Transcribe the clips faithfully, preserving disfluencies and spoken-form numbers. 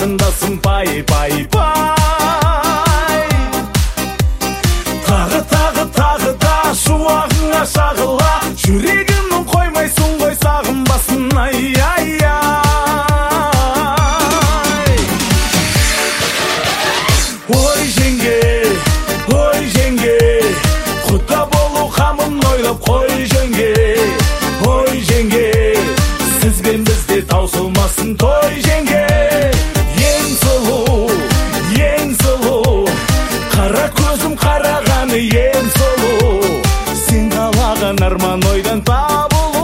қарындасым пай пай пай. Тағы тағы тағы да шуағыңа шағыла, жүрегімнің қоймайсың ғой сағынбасын, ай ай ай. Ой жеңге, ой жеңге, құда болу қамын ойлап қой жеңге. Ой жеңге, сізбен бізде таусылмасын той жеңге. Ең сұлу, ең сұлу, қара көзім қарағаны ең сұлу, сен қалаған арман ойдан табылу.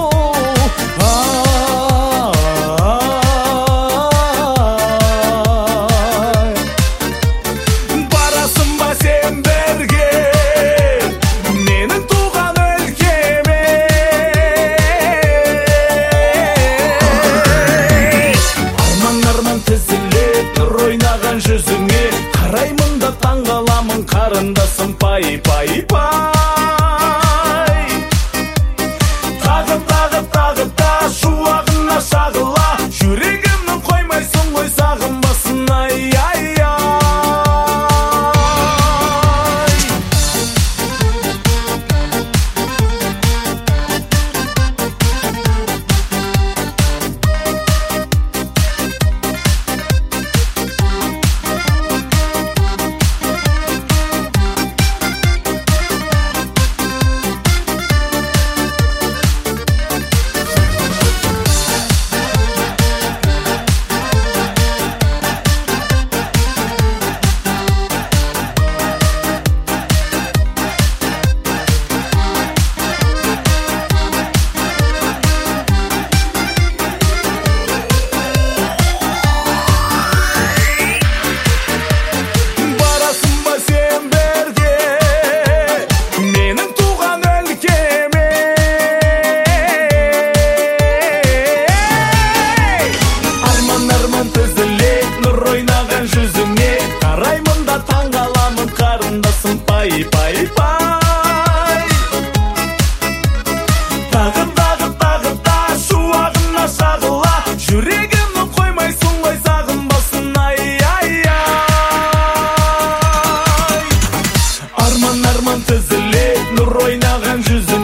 Барасың ба сен бірге менің туған өлкеме? Арман арман тізіліп нұр ойнаған жүзіңе, қараймын да таңғаламын қарындасым пай пай пай. Тағы тағы тағы да шуағына шағыла, жүрегімнің қоймайсың ғой сағынбасын, ай ай ай. Пай пай пай. Тағы тағы тағы да шуағына шағыла, жүрегімнің қоймайсың ғой сағынбасын, ай ай ай. Арман арман тізіліп нұр ойнаған жүзі,